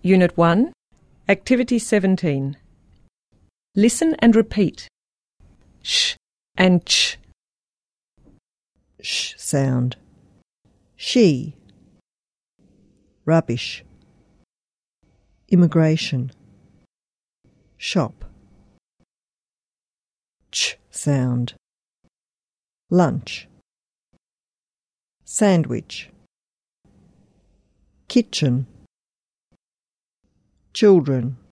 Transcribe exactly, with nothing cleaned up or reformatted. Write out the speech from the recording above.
Unit one, Activity seventeen. Listen and repeat. Sh and ch. Sh sound. She. Rubbish. Immigration. Shop. Ch sound. Lunch. Sandwich. Kitchen. Children.